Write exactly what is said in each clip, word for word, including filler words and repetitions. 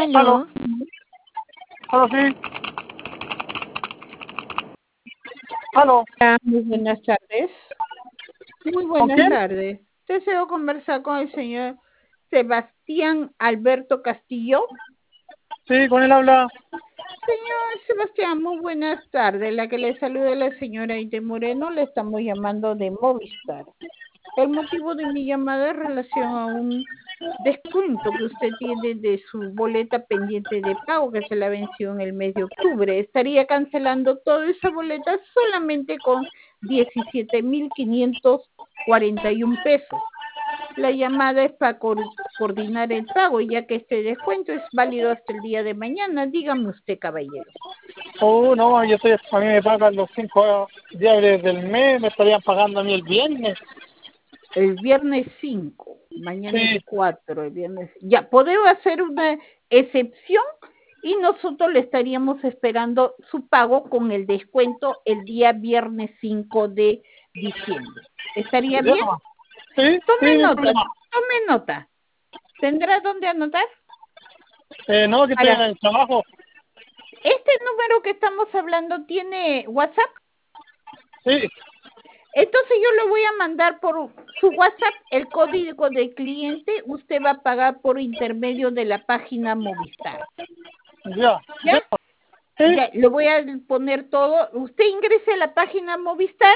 Aló, Aló, aló, sí. Aló, ah, muy buenas tardes. Muy ¿con buenas quién? tardes. Deseo conversar con el señor Sebastián Alberto Castillo. Sí, con él habla. Señor Sebastián, muy buenas tardes. La que le saluda la señora Ite Moreno, le estamos llamando de Movistar. El motivo de mi llamada es relación a un descuento que usted tiene de su boleta pendiente de pago que se la venció en el mes de octubre. Estaría cancelando toda esa boleta solamente con diecisiete mil quinientos cuarenta y un pesos. La llamada es para co coordinar el pago, ya que este descuento es válido hasta el día de mañana. Dígame usted, caballero. Oh, no, yo estoy, a mí me pagan los cinco días del mes, me estarían pagando a mí el viernes. El viernes cinco, mañana es Sí, cuatro, el viernes. Ya, podemos hacer una excepción y nosotros le estaríamos esperando su pago con el descuento el día viernes cinco de diciembre. ¿Estaría ya bien? nomás. Sí, sí, Tome no hay nota, problema. tome nota. ¿Tendrá dónde anotar? Eh, no, que estoy en Para el trabajo. este número que estamos hablando tiene WhatsApp. Sí, Entonces yo le voy a mandar por su WhatsApp el código de cliente. Usted va a pagar por intermedio de la página Movistar. ya, ¿Ya? ya, sí, Ya, le voy a poner todo. Usted ingrese a la página Movistar,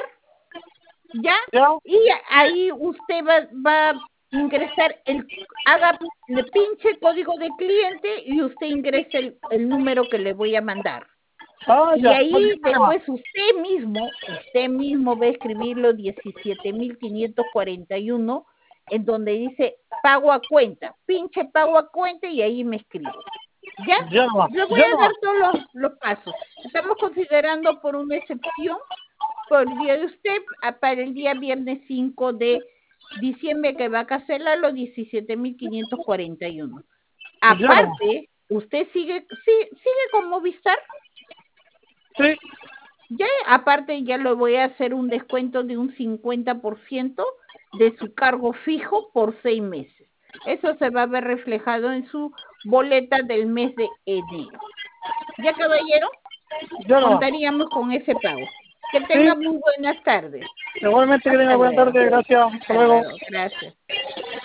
¿ya? ya, Y ahí usted va, va a ingresar el, haga, le pinche el código de cliente y usted ingrese el, el número que le voy a mandar. ah, Y ya, no hay ahí problema. después usted mismo, usted mismo va a escribir los diecisiete mil quinientos cuarenta y uno en donde dice pago a cuenta, pinche pago a cuenta y ahí me escribe. ¿Ya? Ya nomás, Le voy ya a dar nomás. todos los, los pasos. Estamos considerando por una excepción por el día de usted a- para el día viernes cinco de diciembre que va a cancelar los diecisiete mil quinientos cuarenta y uno. Ya nomás. Aparte, usted sigue, sigue, sigue con Movistar. Sí, Ya, aparte, ya le voy a hacer un descuento de un cincuenta por ciento de su cargo fijo por seis meses. Eso se va a ver reflejado en su boleta del mes de enero. ¿Ya, caballero? ya nomás. Contaríamos con ese pago. Que Sí, tenga muy buenas tardes. igualmente que tenga Hasta buena luego. tarde, gracias, hasta Hasta luego. luego. Gracias.